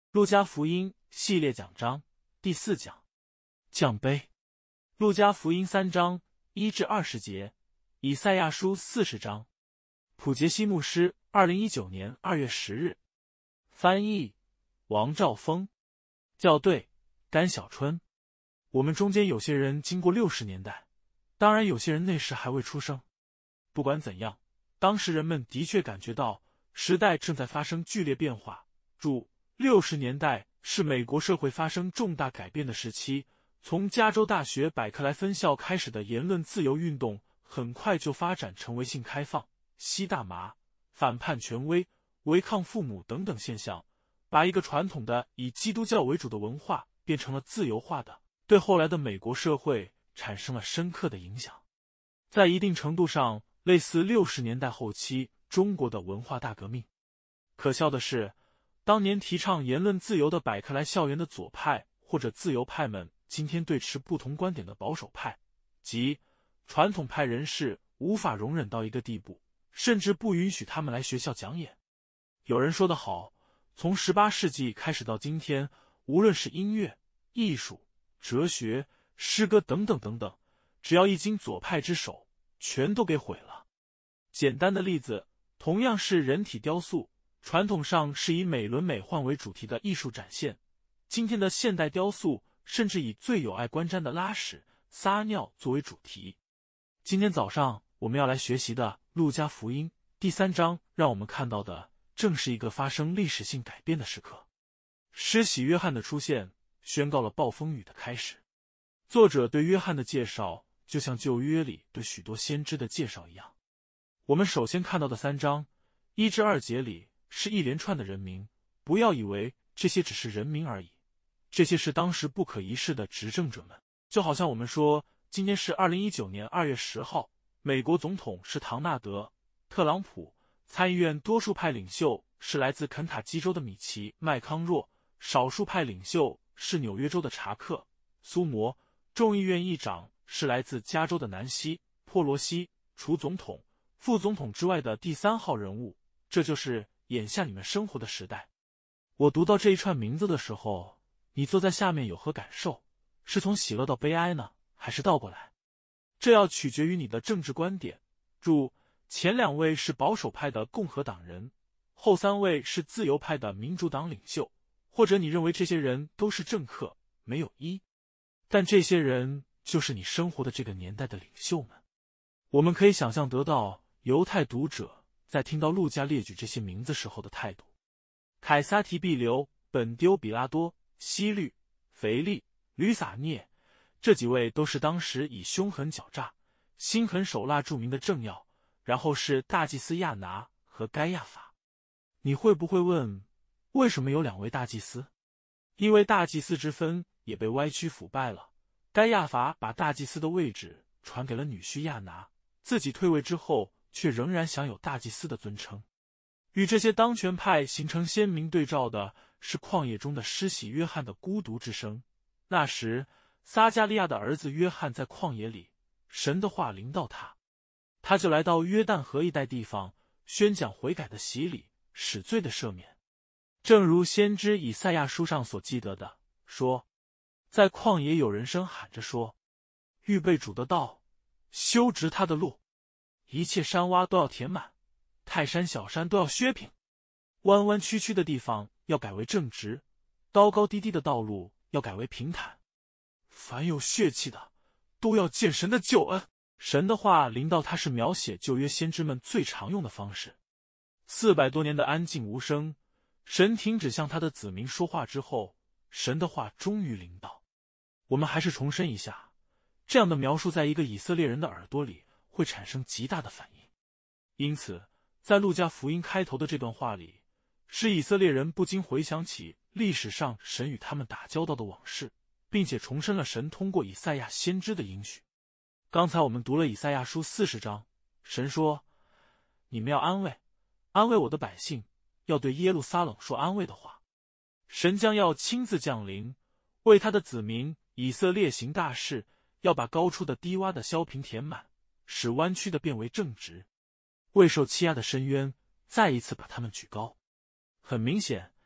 路加福音系列讲章第4讲，降杯。路加福音3章1至20节，以赛亚书40章。普杰西牧师2019年2月10日。翻译王兆峰。校对甘小春。我们中间有些人经过60年代，当然有些人那时还未出生。不管怎样，当时人们的确感觉到时代正在发生剧烈变化。注：60年代是美国社会发生重大改变的时期，从加州大学百克莱分校开始的言论自由运动很快就发展成为性开放、吸大麻、反叛权威、违抗父母等等现象，把一个传统的以基督教为主的文化变成了自由化的，对后来的美国社会产生了深刻的影响。在一定程度上类似60年代后期中国的文化大革命。可笑的是，当年提倡言论自由的百克莱校园的左派或者自由派们，今天对持不同观点的保守派即传统派人士无法容忍到一个地步，甚至不允许他们来学校讲演。有人说得好，从18世纪开始到今天，无论是音乐、艺术、哲学、诗歌等等等等，只要一经左派之手，全都给毁了。简单的例子，同样是人体雕塑，传统上是以美轮美奂为主题的艺术展现，今天的现代雕塑甚至以最有碍观瞻的拉屎、撒尿作为主题。今天早上我们要来学习的路加福音第3章，让我们看到的正是一个发生历史性改变的时刻。施洗约翰的出现宣告了暴风雨的开始。作者对约翰的介绍就像旧约里对许多先知的介绍一样。我们首先看到的3章1至2节里是一连串的人名，不要以为这些只是人名而已，这些是当时不可一世的执政者们。就好像我们说今天是2019年2月10号，美国总统是唐纳德·特朗普，参议院多数派领袖是来自肯塔基州的米奇·麦康若，少数派领袖是纽约州的查克·苏摩，众议院议长是来自加州的南希·珀罗西，除总统、副总统之外的第3号人物。这就是眼下你们生活的时代。我读到这一串名字的时候，你坐在下面有何感受？是从喜乐到悲哀呢，还是倒过来？这要取决于你的政治观点。注：前2位是保守派的共和党人，后3位是自由派的民主党领袖，或者你认为这些人都是政客，没有一。但这些人就是你生活的这个年代的领袖们。我们可以想象得到犹太读者在听到路加列举这些名字时候的态度。凯撒提庇留、本丢比拉多、希律、腓力、吕撒涅，这几位都是当时以凶狠狡诈、心狠手辣著名的政要，然后是大祭司亚拿和该亚法。你会不会问，为什么有2位大祭司？因为大祭司之分也被歪曲腐败了。该亚法把大祭司的位置传给了女婿亚拿，自己退位之后却仍然享有大祭司的尊称。与这些当权派形成鲜明对照的是旷野中的施洗约翰的孤独之声。那时撒加利亚的儿子约翰在旷野里，神的话临到他，他就来到约旦河一带地方，宣讲悔改的洗礼，使罪的赦免。正如先知以赛亚书上所记得的，说在旷野有人声喊着说，预备主的道，修直他的路，一切山洼都要填满，泰山小山都要削平，弯弯曲曲的地方要改为正直，高高低低的道路要改为平坦。凡有血气的都要见神的救恩。神的话临到他是描写旧约先知们最常用的方式。400多年的安静无声，神停止向他的子民说话之后，神的话终于临到。我们还是重申一下，这样的描述在一个以色列人的耳朵里会产生极大的反应。因此在路加福音开头的这段话里，使以色列人不禁回想起历史上神与他们打交道的往事，并且重申了神通过以赛亚先知的应许。刚才我们读了以赛亚书40章，神说，你们要安慰，安慰我的百姓，要对耶路撒冷说安慰的话。神将要亲自降临，为他的子民以色列行大事，要把高处的低洼的削平填满，使弯曲的变为正直，为受欺压的深渊再一次把他们举高。很明显，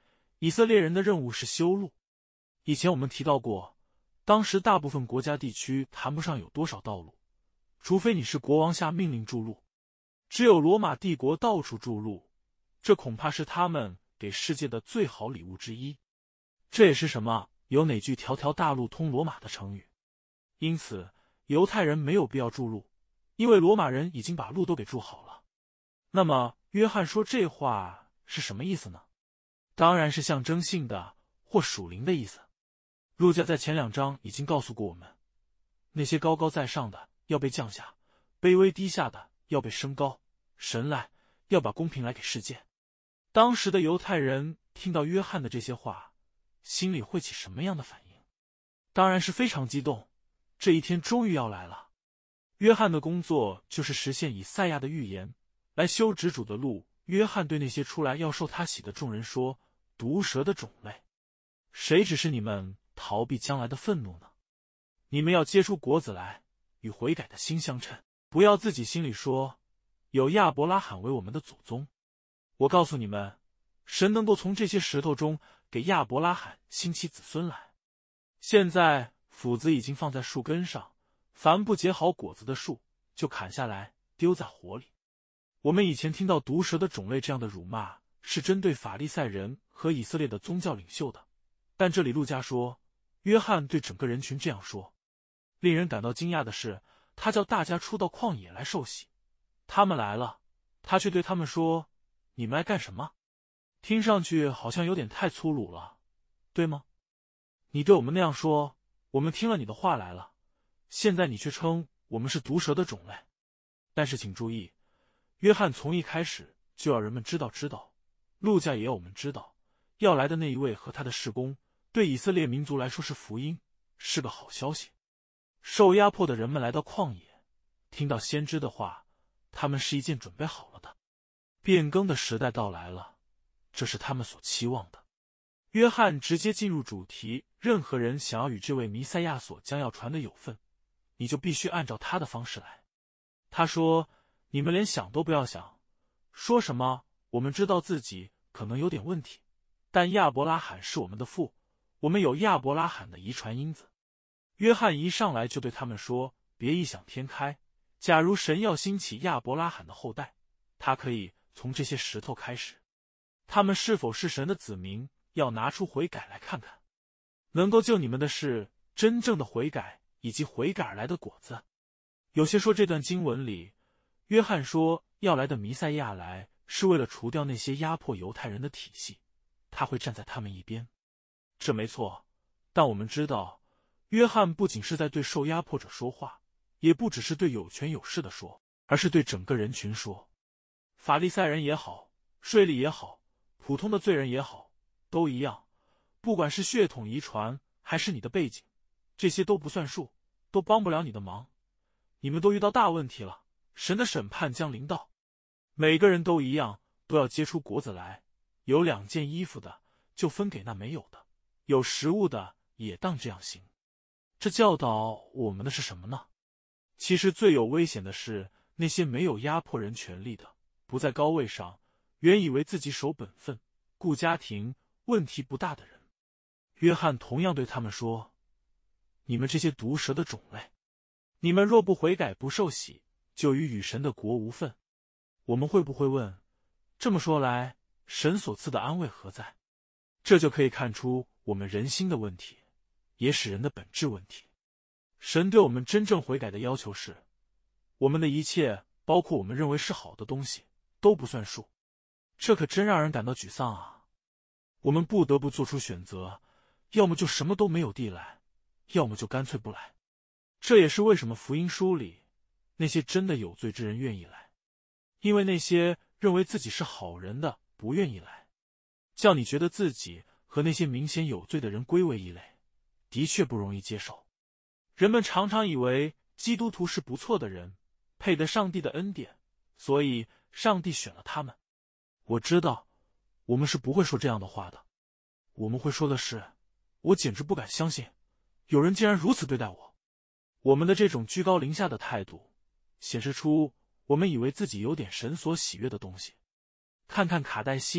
以色列人的任务是修路。以前我们提到过，当时大部分国家地区谈不上有多少道路，除非你是国王下命令筑路。只有罗马帝国到处筑路，这恐怕是他们给世界的最好礼物之一。这也是什么有哪句条条大路通罗马的成语。因此犹太人没有必要筑路，因为罗马人已经把路都给筑好了。那么约翰说这话是什么意思呢？当然是象征性的或属灵的意思。路加在前2章已经告诉过我们，那些高高在上的要被降下，卑微低下的要被升高，神来要把公平来给世界。当时的犹太人听到约翰的这些话，心里会起什么样的反应？当然是非常激动，这一天终于要来了。约翰的工作就是实现以赛亚的预言，来修直主的路。约翰对那些出来要受他洗的众人说，毒蛇的种类，谁指示你们逃避将来的愤怒呢？你们要结出果子来，与悔改的心相称，不要自己心里说，有亚伯拉罕为我们的祖宗。我告诉你们，神能够从这些石头中给亚伯拉罕兴起子孙来。现在斧子已经放在树根上，凡不结好果子的树，就砍下来丢在火里。我们以前听到毒蛇的种类这样的辱骂，是针对法利赛人和以色列的宗教领袖的，但这里路加说，约翰对整个人群这样说。令人感到惊讶的是，他叫大家出到旷野来受洗。他们来了，他却对他们说，你们来干什么？听上去好像有点太粗鲁了，对吗？你对我们那样说，我们听了你的话来了，现在你却称我们是毒蛇的种类。但是请注意，约翰从一开始就要人们知道，路加也要我们知道，要来的那一位和他的事工，对以色列民族来说是福音，是个好消息。受压迫的人们来到旷野，听到先知的话，他们是一件准备好了的。变更的时代到来了，这是他们所期望的。约翰直接进入主题，任何人想要与这位弥赛亚所将要传的有份，你就必须按照他的方式来。他说，你们连想都不要想，说什么我们知道自己可能有点问题，但亚伯拉罕是我们的父，我们有亚伯拉罕的遗传因子。约翰一上来就对他们说，别异想天开，假如神要兴起亚伯拉罕的后代，他可以从这些石头开始。他们是否是神的子民，要拿出悔改来看看。能够救你们的是真正的悔改，以及悔改而来的果子。有些说这段经文里，约翰说要来的弥赛亚来，是为了除掉那些压迫犹太人的体系，他会站在他们一边。这没错，但我们知道，约翰不仅是在对受压迫者说话，也不只是对有权有势的说，而是对整个人群说。法利赛人也好，税吏也好，普通的罪人也好，都一样，不管是血统遗传还是你的背景，这些都不算数，都帮不了你的忙。你们都遇到大问题了，神的审判将临到。每个人都一样，都要结出果子来。有2件衣服的，就分给那没有的；有食物的，也当这样行。这教导我们的是什么呢？其实最有危险的是那些没有压迫人权利的，不在高位上，原以为自己守本分、顾家庭、问题不大的人。约翰同样对他们说，你们这些毒蛇的种类，你们若不悔改不受洗，就与神的国无分。我们会不会问，这么说来，神所赐的安慰何在？这就可以看出我们人心的问题，也使人的本质问题。神对我们真正悔改的要求是，我们的一切，包括我们认为是好的东西，都不算数。这可真让人感到沮丧啊！我们不得不做出选择，要么就什么都没有地来，要么就干脆不来。这也是为什么福音书里那些真的有罪之人愿意来，因为那些认为自己是好人的不愿意来。叫你觉得自己和那些明显有罪的人归为一类，的确不容易接受。人们常常以为基督徒是不错的人，配得上帝的恩典，所以上帝选了他们。我知道，我们是不会说这样的话的。我们会说的是，我简直不敢相信，有人竟然如此对待我。我们的这种居高临下的态度，显示出我们以为自己有点神所喜悦的东西。看看卡戴西和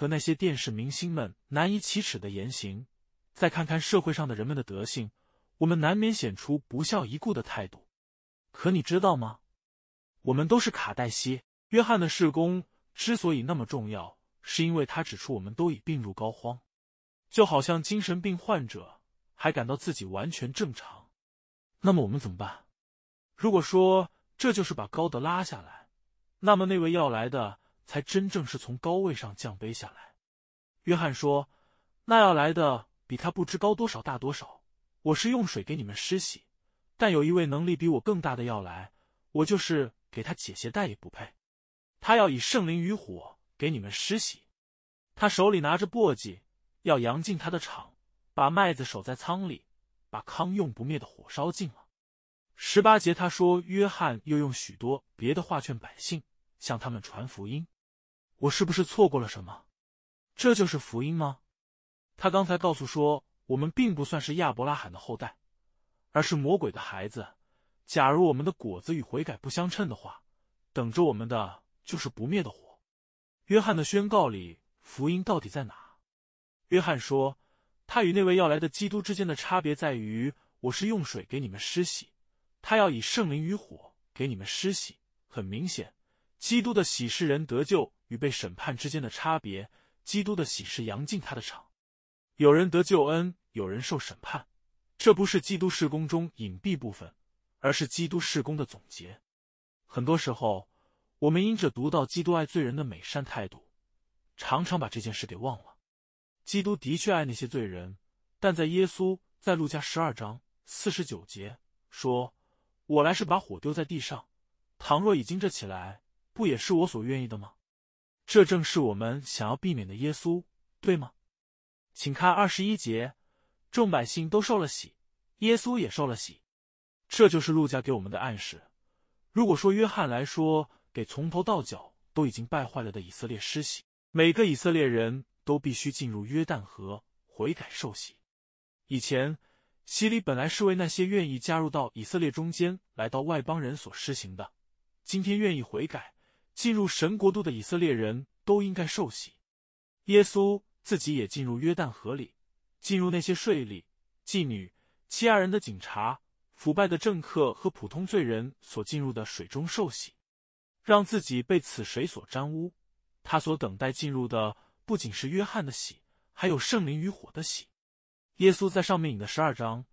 和那些电视明星们难以启齿的言行，再看看社会上的人们的德性，我们难免显出不孝一顾的态度。可你知道吗？我们都是卡带西。约翰的事工之所以那么重要，是因为他指出我们都已病入膏肓，就好像精神病患者还感到自己完全正常。那么我们怎么办？如果说这就是把高的拉下来，那么那位要来的才真正是从高位上降卑下来。约翰说，那要来的比他不知高多少大多少，我是用水给你们施洗，但有一位能力比我更大的要来，我就是给他解鞋带也不配。他要以圣灵与火给你们施洗，他手里拿着簸箕，要扬进他的场，把麦子守在仓里，把糠用不灭的火烧尽了。18节他说，约翰又用许多别的话劝百姓，向他们传福音。我是不是错过了什么？这就是福音吗？他刚才告诉说，我们并不算是亚伯拉罕的后代，而是魔鬼的孩子。假如我们的果子与悔改不相称的话，等着我们的就是不灭的火。约翰的宣告里，福音到底在哪？约翰说，他与那位要来的基督之间的差别在于，我是用水给你们施洗，他要以圣灵与火给你们施洗。很明显，基督的洗是人得救与被审判之间的差别，基督的洗是扬进他的场。有人得救恩，有人受审判，这不是基督事工中隐蔽部分，而是基督事工的总结。很多时候，我们因着读到基督爱罪人的美善态度，常常把这件事给忘了。基督的确爱那些罪人，但在耶稣在路加12章49节说，我来是把火丢在地上，倘若已经这起来，不也是我所愿意的吗？这正是我们想要避免的耶稣，对吗？请看21节，众百姓都受了洗，耶稣也受了洗。这就是路加给我们的暗示。如果说约翰来说，给从头到脚都已经败坏了的以色列施洗，每个以色列人都必须进入约旦河悔改受洗。以前洗礼本来是为那些愿意加入到以色列中间来到外邦人所施行的，今天愿意悔改进入神国度的以色列人都应该受洗。耶稣自己也进入约旦河里，进入那些税吏、妓女、欺压人的警察、腐败的政客和普通罪人所进入的水中受洗，让自己被此水所沾污。他所等待进入的不仅是约翰的洗，还有圣灵与火的洗。耶稣在上面引的12章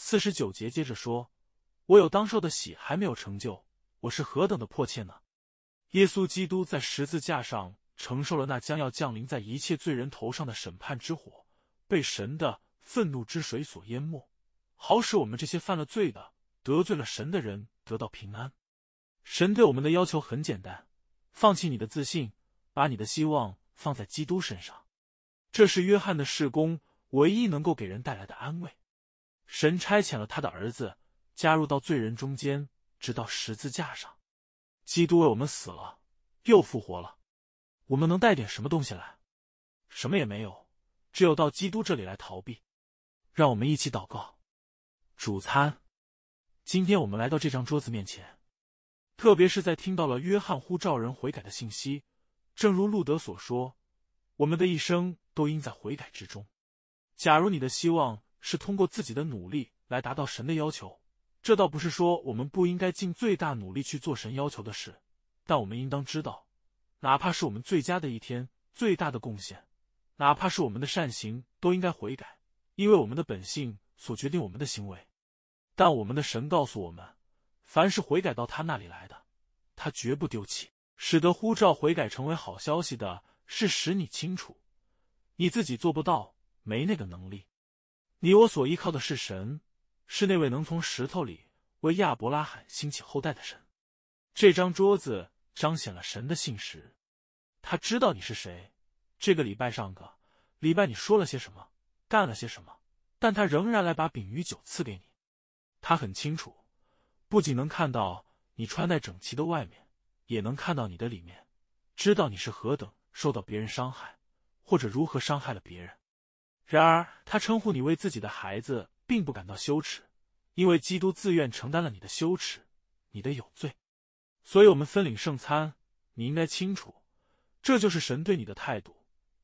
49节接着说，我有当受的洗还没有成就，我是何等的迫切呢？耶稣基督在十字架上承受了那将要降临在一切罪人头上的审判之火，被神的愤怒之水所淹没，好使我们这些犯了罪的、得罪了神的人得到平安。神对我们的要求很简单，放弃你的自信，把你的希望放在基督身上。这是约翰的事工唯一能够给人带来的安慰。神差遣了他的儿子加入到罪人中间，直到十字架上。基督为我们死了，又复活了。我们能带点什么东西来？什么也没有，只有到基督这里来逃避。让我们一起祷告。主餐，今天我们来到这张桌子面前，特别是在听到了约翰呼召人悔改的信息，正如路德所说，我们的一生都应在悔改之中。假如你的希望是通过自己的努力来达到神的要求，这倒不是说我们不应该尽最大努力去做神要求的事，但我们应当知道，哪怕是我们最佳的一天、最大的贡献，哪怕是我们的善行，都应该悔改，因为我们的本性所决定我们的行为。但我们的神告诉我们，凡是悔改到他那里来的，他绝不丢弃。使得呼召悔改成为好消息的是使你清楚，你自己做不到，没那个能力。你我所依靠的是神，是那位能从石头里为亚伯拉罕兴起后代的神。这张桌子彰显了神的信实，他知道你是谁，这个礼拜上个礼拜你说了些什么，干了些什么，但他仍然来把饼与酒赐给你。他很清楚，不仅能看到你穿戴整齐的外面，也能看到你的里面，知道你是何等受到别人伤害，或者如何伤害了别人。然而他称呼你为自己的孩子，并不感到羞耻，因为基督自愿承担了你的羞耻，你的有罪。所以我们分领圣餐，你应该清楚，这就是神对你的态度。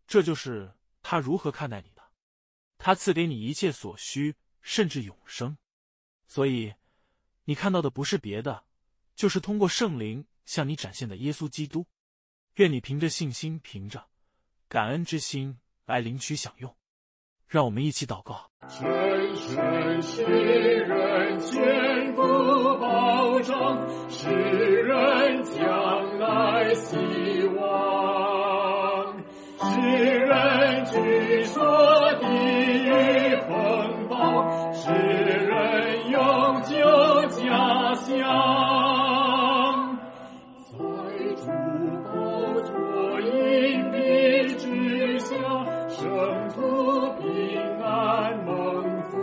这就是他如何看待你的。他赐给你一切所需，甚至永生。所以，你看到的不是别的，就是通过圣灵向你展现的耶稣基督。愿你凭着信心，凭着感恩之心来领取享用。让我们一起祷告。 深深使人坚固保障，使人将来希望，使人居所地狱风暴，使人永久家乡。在主宝座荫蔽之下，圣徒平安蒙福，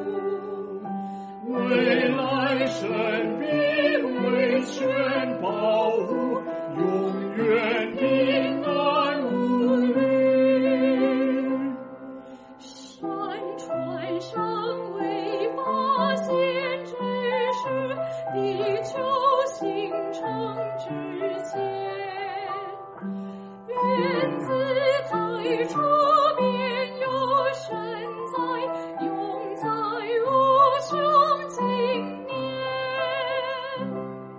未来神必为全保护，永远平安无虑。 山川尚未发现之时，地球形成之前，原子太初便有神在，永在无穷经年。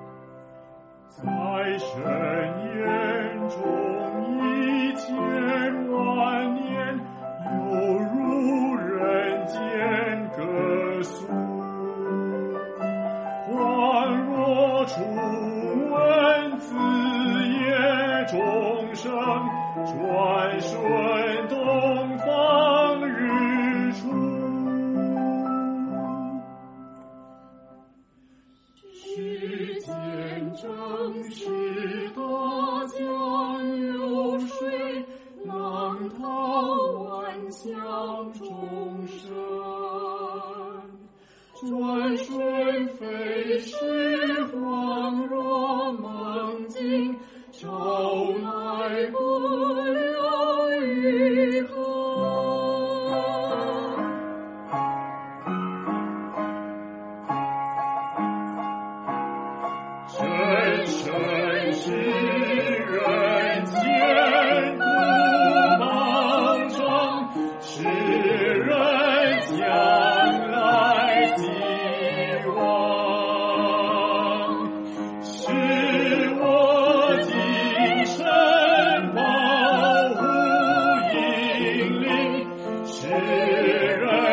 在神眼中1000万年，犹如人间歌颂，恍若初闻子夜钟声，转瞬东方日出。世间正是大江流水，浪涛万象众生，转瞬飞逝，恍若梦境，朝来不留余痕。深深使人坚固保障，使人将来希望，使我今生保护引领，使人